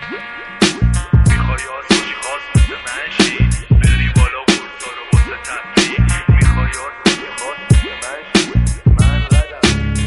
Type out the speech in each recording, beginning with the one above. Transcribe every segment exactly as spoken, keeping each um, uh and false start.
میخوای آسوشی خواست مثل منشی بری بالا بورسا رو واسه تفریح میخوای آسوشی خواست مثل منشی من ردم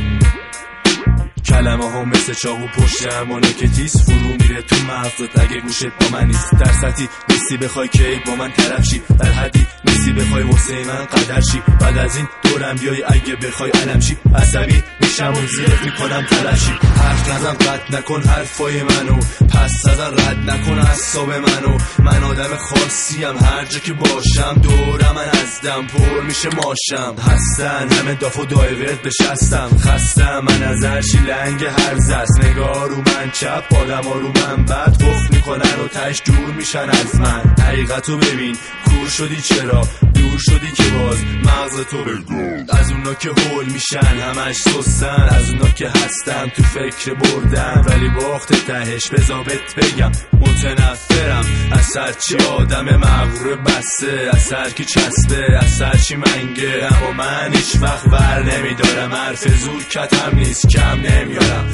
کلمه ها مثل چاقو پشت همانه که تیز فرو میره تو مغزت اگه گوشت با من نیست. در سطحی نیستی بخوای که با من طرف شی، در حدی نیستی بخوای واسه من قدر شی. بعد از این دورم بیای اگه بخوای علم شی، عصبی میشم و زیرت میکنم تلاشی. حرف نزن قطع نکن حرفای منو، پس نزن رد نکن اعصاب منو. من آدم خاصیم هر جا که باشم، دورم من از دم پر میشه ماشم. هستن همه داف و دایورت بشستم، خستم من از هرچی لنگ هر زست. نگاه رو من چپ آدم ها رو من بد قفل میکنن و تش دور میشن از من. حقیقتو ببین کور شدی چرا دور شدی که باز مغزتو بگو. از اونا که هول میشن همش سستن، از اونا که هستن تو فکر بردن ولی باخت تهش بذابت بگم متنفرم از هرچی آدم مغرور بسته، از هرکی چسبه، از هرچی منگه. اما من هیچ وقت ور نمیدارم، حرف زور کتم نیست کم نمیارم.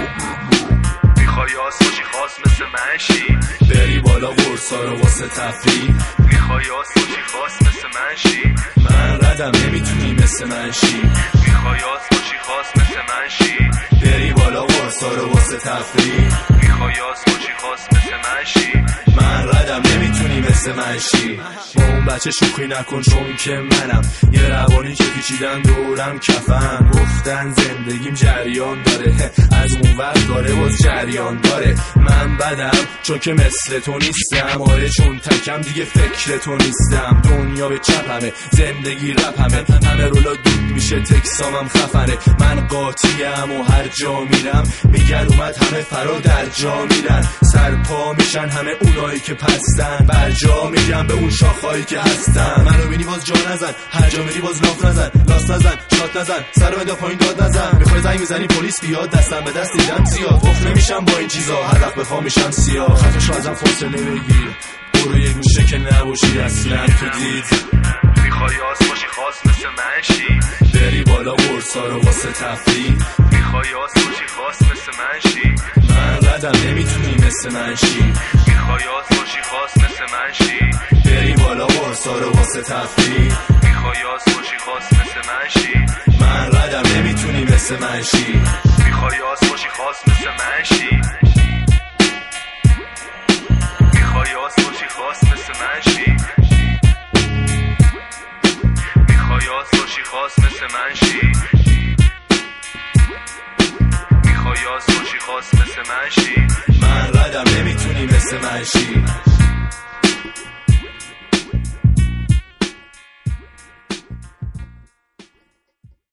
میخوای آسوشی خواست مثل منشی بری بالا بورسا رو واسه تفریح میخوای آسوشی خواست مثل منشی من ردم نمیتونی مثل منشی. میخوای آسوشی خواست مثل منشی بری بالا بورسا رو واسه تفریح میخوای آسوشی خواست مثل منشی من ردم نمیتونی مثل منشی. با اون بچه شوخی نکن چون که منم یه روانی که پیچیدن دورم کفن. گفتن زندگیم جریان داره، از اون وقت داره باز جریان داره. من بدم چون که مثل تو نیستم، آره چون تکم دیگه فکر تو نیستم. دنیا به چپمه زندگی رپمه، همه رولا دود میشه تکسامم خفنه. من قاطیم و هر جا میرم میگن اومد همه فرا در جا میرن. سرپا میشن همه اونایی که پستن، بر جا میگن به اون شاخهایی که هستن. منو بینی باز جا نزن، هر جا میری باز لاف نزن، لاس نزن، شات نزن، سرو بنده پایین داد نزن. میخوای زنگ میزنی پلیس بیاد، دستم به دست دیدم زیاد. قفل نمیشم با این چیزا، هر وقت بخوام میشم سیاه. خفش ازم فاصله بگیر، برو یه گوشه که نباشی اصلا تو دید. میخوای آسوشی خواست مثل منشی بری بالا بورسا رو واسه تفریح میخوای آسوشی خواست مثل منشی من ردم نمیتونی مثل منشی. میخوای آسوشی خواست مثل منشی بری بالا بورسا رو واسه تفریح میخوای آسوشی خواست مثل منشی من ردم نمیتونی مثل منشی. میخوای آسوشی خواست مثل منشی میخوای آسوشی خواست مثل منشی میخوای آسوشی خواست مثل منشی میخوای آسوشی خواست مثل منشی من ردم نمیتونی مثل منشی.